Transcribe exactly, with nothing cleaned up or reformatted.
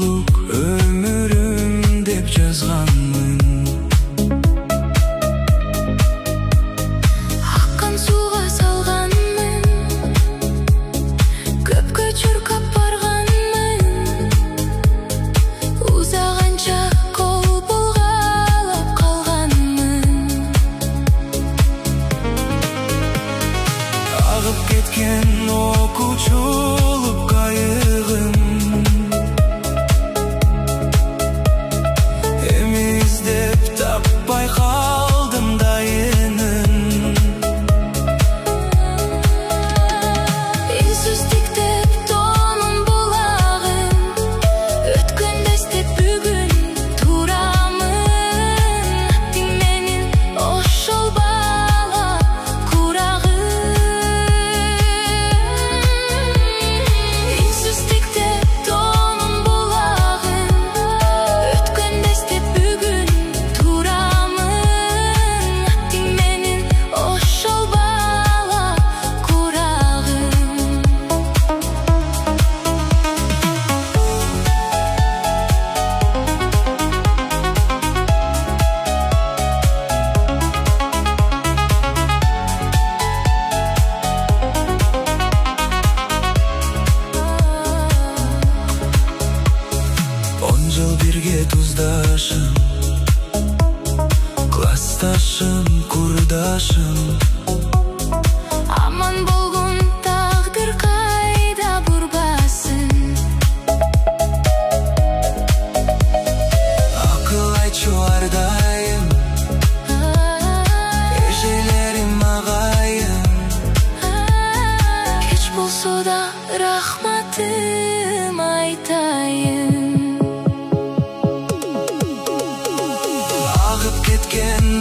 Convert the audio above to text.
жолдық өмірім деп жазғанмын. Аққан суға салғанмын, көпке чуркап барғанмын. Ұзағанша қол бұлғалап қалғанмын. Ағып кеткен оқучылық қайығым, іздеп таппай қалдым дайынын. Үнсіз тіктеп тоным бұлағын, өткенді іздеп бүгін турамын. Тің менің ошол бала құрағым. Үнсіз тіктеп тоным бұлағын, өткенді іздеп бүгін турамын. Тің менің ошол бала құрағым. Он жыл бірге туздашым, классташым, құрдашым. Аман болғын тағдыр қайда бұрбасын. Ақыл айтшы әрдайым, ежелерім ағайын. Кеч болса да рахматым айтайын. Ағып кеткен